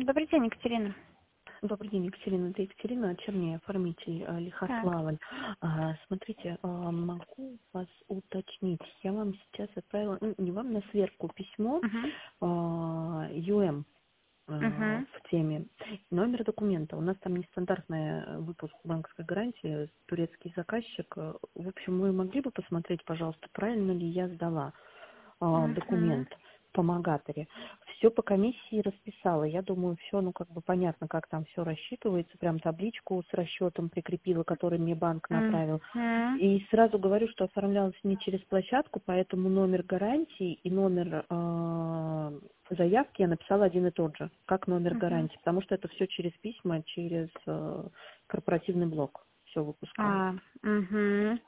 Добрый день, Екатерина. Добрый день, Екатерина. Это Екатерина Чернея, оформитель Так. Лихославль. Смотрите, могу вас уточнить. Я вам сейчас отправила, не вам, на сверку письмо Угу. ЮМ Угу. в теме. Номер документа. У нас там нестандартный выпуск банковской гарантии, турецкий заказчик. В общем, вы могли бы посмотреть, пожалуйста, правильно ли я сдала Угу. документ в помогаторе. Все по комиссии расписала. Я думаю, все, понятно, как там все рассчитывается. Прям табличку с расчетом прикрепила, который мне банк направил. Угу. И сразу говорю, что оформлялось не через площадку, поэтому номер гарантии и номер заявки я написала один и тот же, как номер Угу. гарантии, потому что это все через письма, через корпоративный блок все выпускалось. Угу.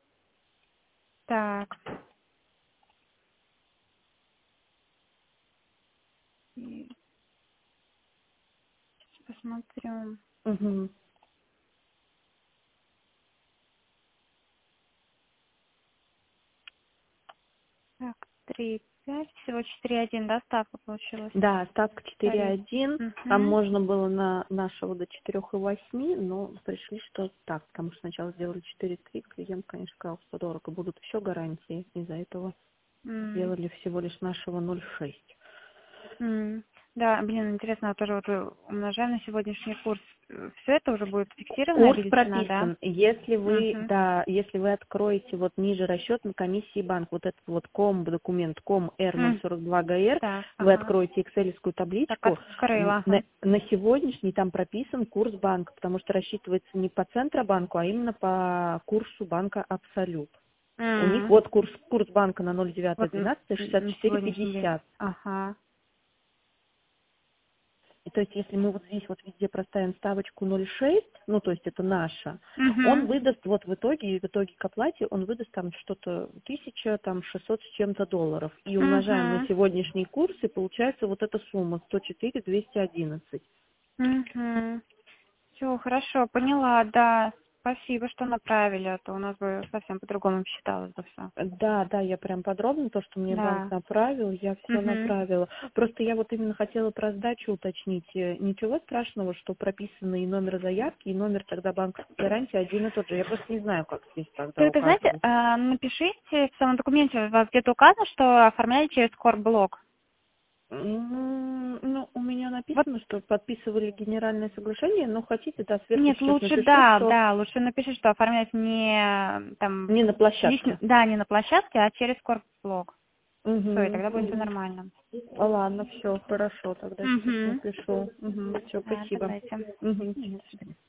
Так. И посмотрю. Угу. Так, 3,5. Всего 4,1, да, ставка получилась? Да, ставка Тариф. 4,1. Там Угу. можно было на нашего до 4,8, но пришли, что так, потому что сначала сделали 4,3. Клиент, конечно, сказал, что дорого. Будут еще гарантии. Из-за этого сделали всего лишь нашего 0,6. Да, блин, интересно, тоже вот умножаем на сегодняшний курс. Все это уже будет фиксированная Курс величина, да? прописан. Если вы, Угу. да, если вы откроете вот ниже расчет на комиссии банк, вот этот вот документ ком R042GR, Так, вы ага. откроете экселевскую Так, табличку, открыла, ага. на сегодняшний там прописан курс банка, потому что рассчитывается не по Центробанку, а именно по курсу банка Абсолют. У них вот курс банка на Вот на 0,912 сегодняшний день. 64,50. Ага. И то есть, если мы вот здесь вот везде проставим ставочку 0,6, то есть это наша, он Угу. выдаст вот в итоге к оплате, он выдаст там что-то 1600 с чем-то долларов. И умножаем на Угу. сегодняшний курс, и получается вот эта сумма 104 211. Угу. Все, хорошо, поняла, да. Спасибо, что направили, а то у нас бы совсем по-другому считалось бы все. Да, да, я прям подробно то, что мне банк Да. направил, я все Угу. направила. Просто я вот именно хотела про сдачу уточнить. Ничего страшного, что прописаны и номер заявки, и номер тогда банковской гарантии один и тот же. Я просто не знаю, как здесь тогда Только, знаете, указывать. напишите в самом документе, у вас где-то указано, что оформляли через Корблок. У меня Вот написано, что подписывали генеральное соглашение, но хотите, да, сверху нет, сейчас лучше, напишу, да, что да, лучше напишите, что оформлять не там не на площадке. да, не на площадке, а через Корблок. Все, и тогда будет все Угу. нормально. Ладно, все, хорошо, тогда сейчас Угу. напишу. Все, Да, спасибо. давайте. Угу. До свидания.